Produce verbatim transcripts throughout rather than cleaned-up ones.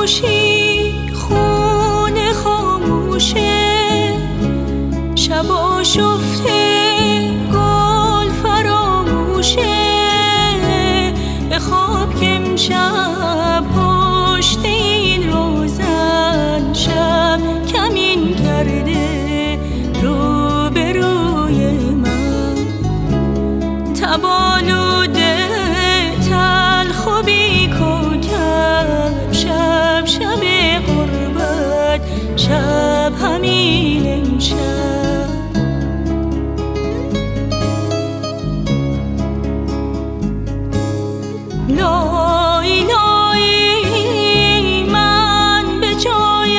خاموشی خونه خاموشه، شبا شفته گل فراموشه، به خواب که امشب پشت این روزن شب کمین کرده رو به روی من، تبالوده تلخ و بی‌کوکب، شب شب غربت، شب همین امشب. لای لای من به جای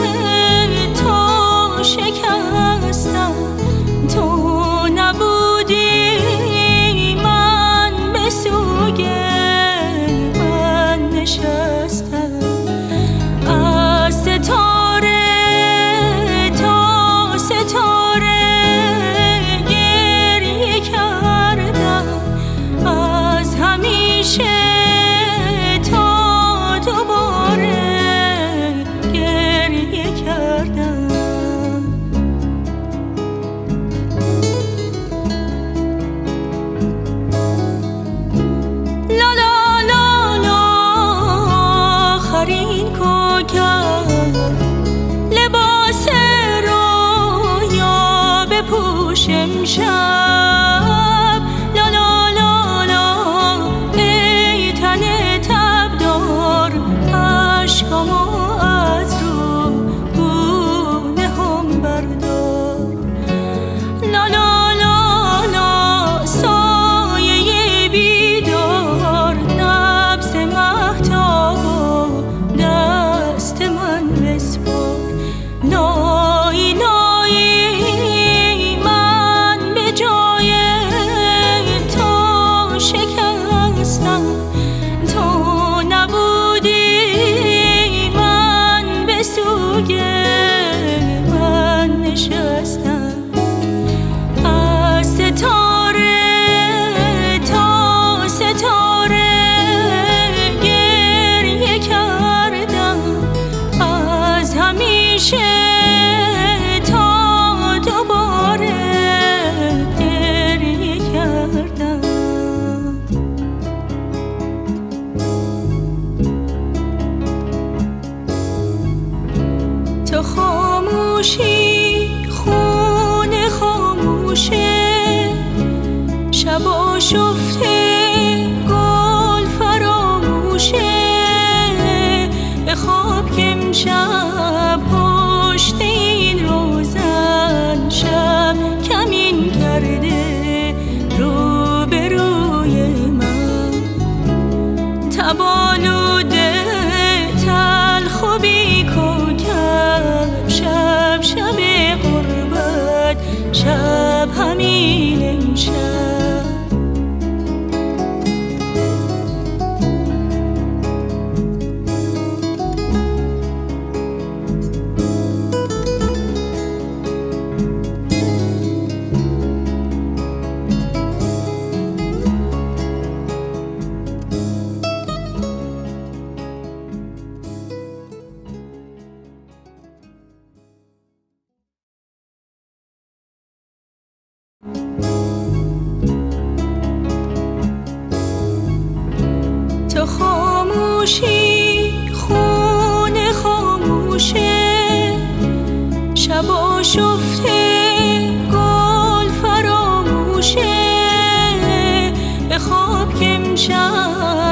تو شکستم، تو نبودی من به سوی من نشستم، از ستاره تا ستاره گریه کردم، از همیشه تا دوباره گریه کردم. لا لا لا لا آخرین کوکب، لباس رویا بپوش امشب، لا لا لا لا ای تن تبدار، عشقامو از رو گونه هم بردار، لا لا لا لا سایه بیدار، نبض مهتاب و دست من بسپار، لای لای من به جای تو شکستم، تو نبودی من به سوی من نشستم، از ستاره تا ستاره گریه کردم، از همیشه تا دوباره گریه کردم. تو خاموشی خونه خاموشه، شبا شفته گل فراموشه، به خواب که امشب پشت این روزن شب کمین کرده رو به روی من، تبالوده تلخ و بی‌کوکب، شب شب غربت، شب همین امشب. تو خاموشی خونه خاموشه، شبا شفته گل فراموشه، به خواب که امشب